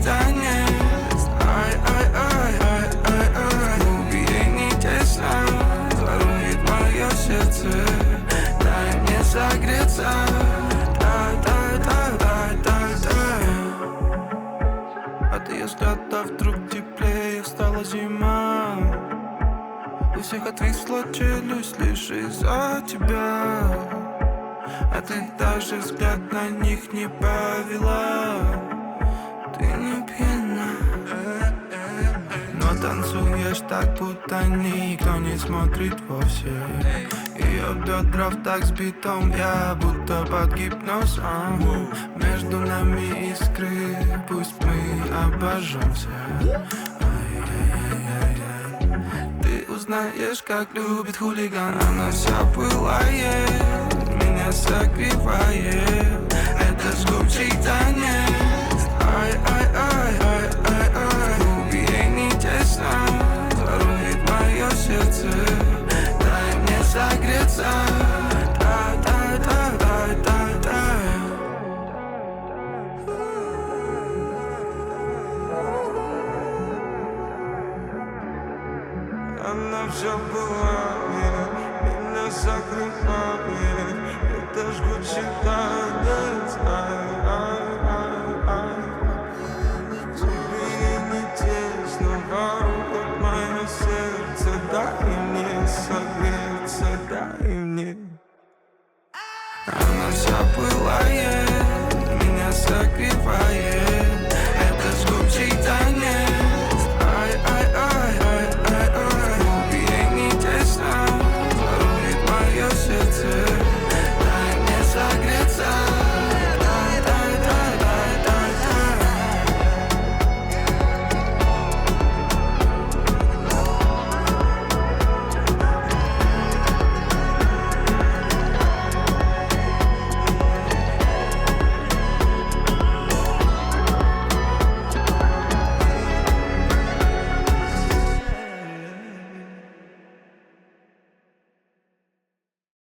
танец. Ай-ай-ай-ай-ай-ай. Губы ей не тесно, ворует мое сердце. Дай мне согреться. От ее взгляда вдруг теплее стала зима. У всех отвисла челюсть лишь из-за тебя. А ты даже взгляд на них не повела. Ты не пьяна, но танцуешь так, будто никто не смотрит вовсе. Ее бедра в такт с битом, я будто под гипнозом. Между нами искры, пусть мы обожжемся. Ты узнаешь, как любит хулиган. Она вся пылает, меня согревает. Это жгучий танец. Ай-ай-ай-ай-ай-ай. Губы ей не тесно, ворует мое сердце. Дай мне согреться. Она все бывает, меня согревает. Это жгучий танец.